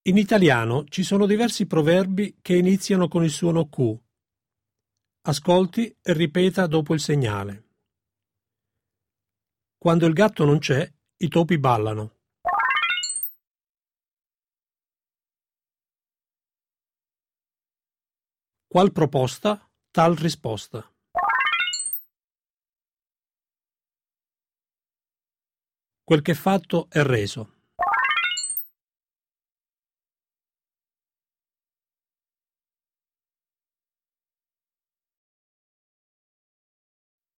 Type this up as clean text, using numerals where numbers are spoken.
In italiano ci sono diversi proverbi che iniziano con il suono Q. Ascolti e ripeta dopo il segnale. Quando il gatto non c'è, i topi ballano. Qual proposta, tal risposta. Quel che fatto è reso.